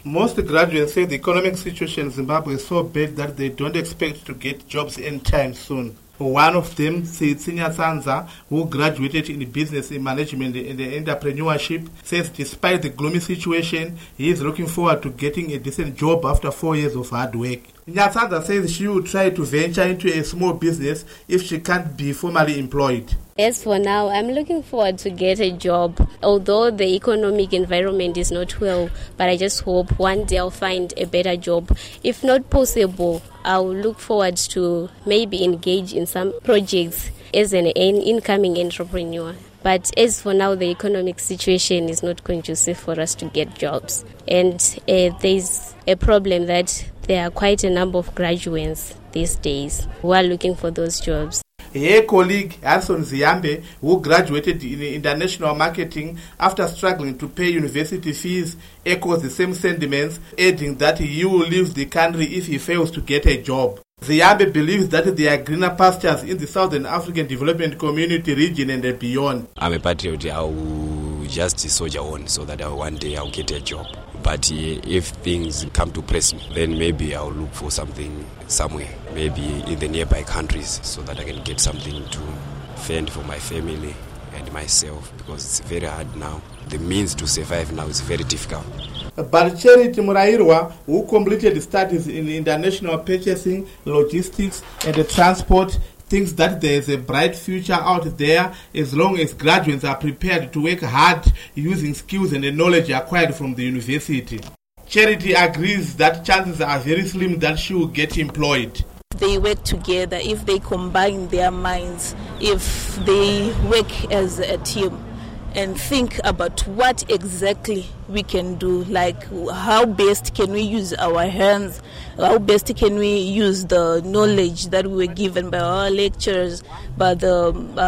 Most graduates say the economic situation in Zimbabwe is so bad that they don't expect to get jobs anytime soon. One of them, Tsinya Sanza, who graduated in business management and entrepreneurship, says despite the gloomy situation, he is looking forward to getting a decent job after 4 years of hard work. Nyasanza says she will try to venture into a small business if she can't be formally employed. As for now, I'm looking forward to get a job, although the economic environment is not well, but I just hope one day I'll find a better job. If not possible, I'll look forward to maybe engage in some projects as an incoming entrepreneur. But as for now, the economic situation is not conducive for us to get jobs. And there's a problem that there are quite a number of graduates these days who are looking for those jobs. Her colleague, Anson Ziambe, who graduated in international marketing after struggling to pay university fees, echoes the same sentiments, adding that he will leave the country if he fails to get a job. Ziambe believes that there are greener pastures in the Southern African Development Community region and beyond. I'm a patriot. I will just soldier on so that one day I'll get a job. But if things come to press me, then maybe I'll look for something somewhere, maybe in the nearby countries, so that I can get something to fend for my family and myself, because it's very hard now. The means to survive now is very difficult. But Charity Murairwa, who completed studies in international purchasing, logistics and transport, thinks that there is a bright future out there as long as graduates are prepared to work hard using skills and the knowledge acquired from the university. Charity agrees that chances are very slim that she will get employed. They work together, if they combine their minds, if they work as a team and think about what exactly we can do, like how best can we use our hands, how best can we use the knowledge that we were given by our lecturers, by the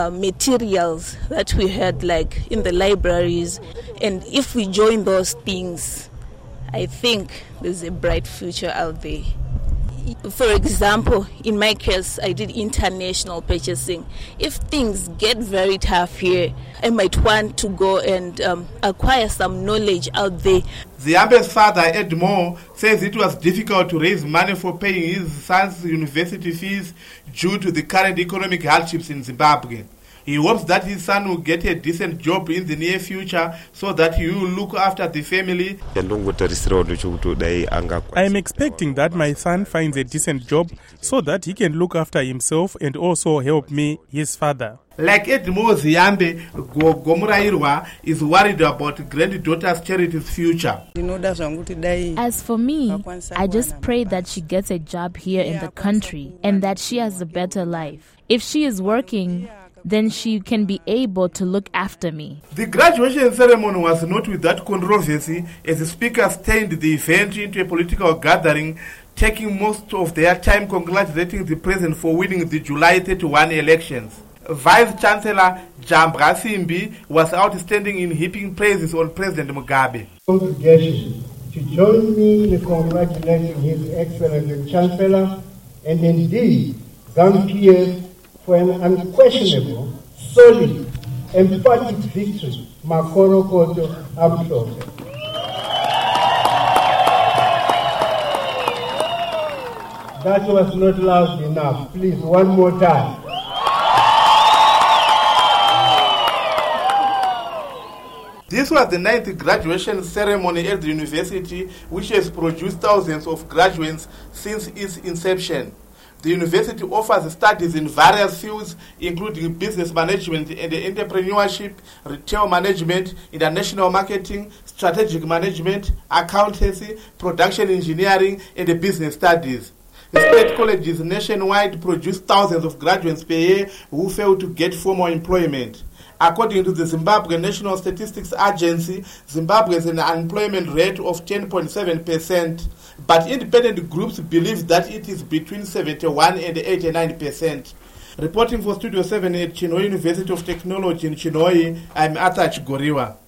materials that we had like in the libraries. And if we join those things, I think there's a bright future out there. For example, in my case, I did international purchasing. If things get very tough here, I might want to go and acquire some knowledge out there. Ziambe's father, Ed Moore, says it was difficult to raise money for paying his son's university fees due to the current economic hardships in Zimbabwe. He hopes that his son will get a decent job in the near future so that he will look after the family. I am expecting that my son finds a decent job so that he can look after himself and also help me, his father. Like Edmo Ziambe, Gomurairwa is worried about granddaughter's Charity's future. As for me, I just pray that she gets a job here in the country and that she has a better life. If she is working, then she can be able to look after me. The graduation ceremony was not without controversy as the speakers turned the event into a political gathering, taking most of their time congratulating the president for winning the July 31 elections. Vice-Chancellor Jambra Simbi was outstanding in heaping praises on President Mugabe. Congregation to join me in congratulating His Excellency the Chancellor and indeed ZANU-PF for an unquestionable, solid, emphatic victory, Makoro Koto Amhlophe. That was not loud enough. Please, one more time. This was the 9th graduation ceremony at the university, which has produced thousands of graduates since its inception. The university offers studies in various fields, including business management and entrepreneurship, retail management, international marketing, strategic management, accountancy, production engineering, and business studies. The state colleges nationwide produce thousands of graduates per year who fail to get formal employment. According to the Zimbabwe National Statistics Agency, Zimbabwe has an unemployment rate of 10.7%, but independent groups believe that it is between 71 and 89%. Reporting for Studio 7 at Chinhoyi University of Technology in Chinhoyi, I'm Arthur Chigoriwa.